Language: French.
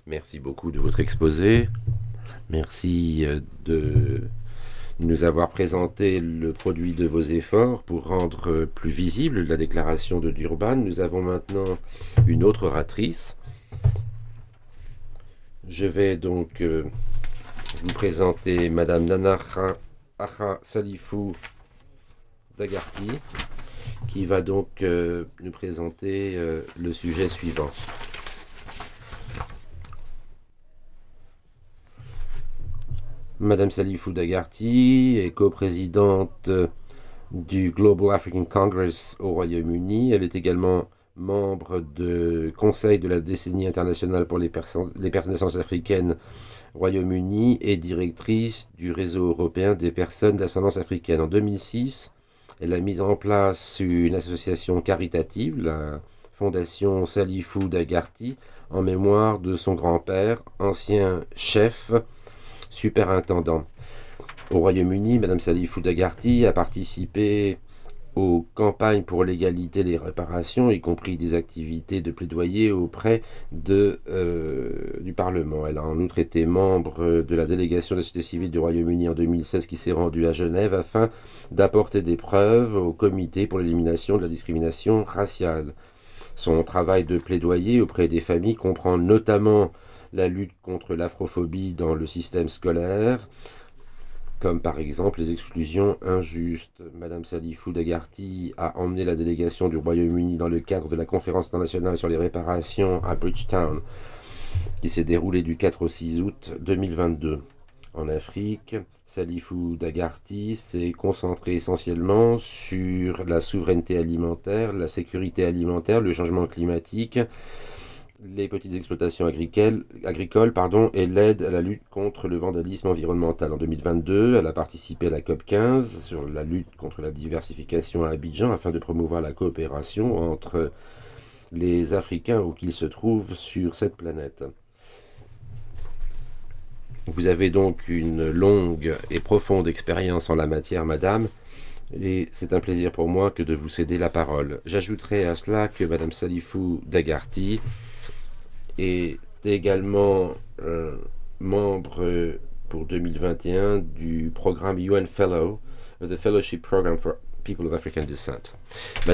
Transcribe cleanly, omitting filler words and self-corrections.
Merci beaucoup de votre exposé. Merci de nous avoir présenté le produit de vos efforts pour rendre plus visible la déclaration de Durban. Nous avons maintenant une autre oratrice. Je vais donc vous présenter Madame Nana Aha Salifou Dagarty, qui va donc nous présenter le sujet suivant. Madame Salifou Dagarty est coprésidente du Global African Congress au Royaume-Uni. Elle est également membre du Conseil de la décennie internationale pour les personnes d'ascendance africaine Royaume-Uni et directrice du réseau européen des personnes d'ascendance africaine. En 2006, elle a mis en place une association caritative, la Fondation Salifou Dagarty, en mémoire de son grand-père, ancien chef superintendant. Au Royaume-Uni, Mme Salifou Dagarty a participé aux campagnes pour l'égalité et les réparations, y compris des activités de plaidoyer auprès du Parlement. Elle a en outre été membre de la délégation de la société civile du Royaume-Uni en 2016 qui s'est rendue à Genève afin d'apporter des preuves au comité pour l'élimination de la discrimination raciale. Son travail de plaidoyer auprès des familles comprend notamment la lutte contre l'afrophobie dans le système scolaire, comme par exemple les exclusions injustes. Madame Salifou Dagarty a emmené la délégation du Royaume-Uni dans le cadre de la conférence internationale sur les réparations à Bridgetown, qui s'est déroulée du 4 au 6 août 2022. En Afrique, Salifou Dagarty s'est concentré essentiellement sur la souveraineté alimentaire, la sécurité alimentaire, le changement climatique, les petites exploitations agricoles et l'aide à la lutte contre le vandalisme environnemental. En 2022, elle a participé à la COP15 sur la lutte contre la diversification à Abidjan afin de promouvoir la coopération entre les Africains où qu'ils se trouvent sur cette planète. Vous avez donc une longue et profonde expérience en la matière, madame, et c'est un plaisir pour moi que de vous céder la parole. J'ajouterai à cela que madame Salifou Dagarty est également membre pour 2021 du programme UN Fellow, the Fellowship Program for People of African Descent.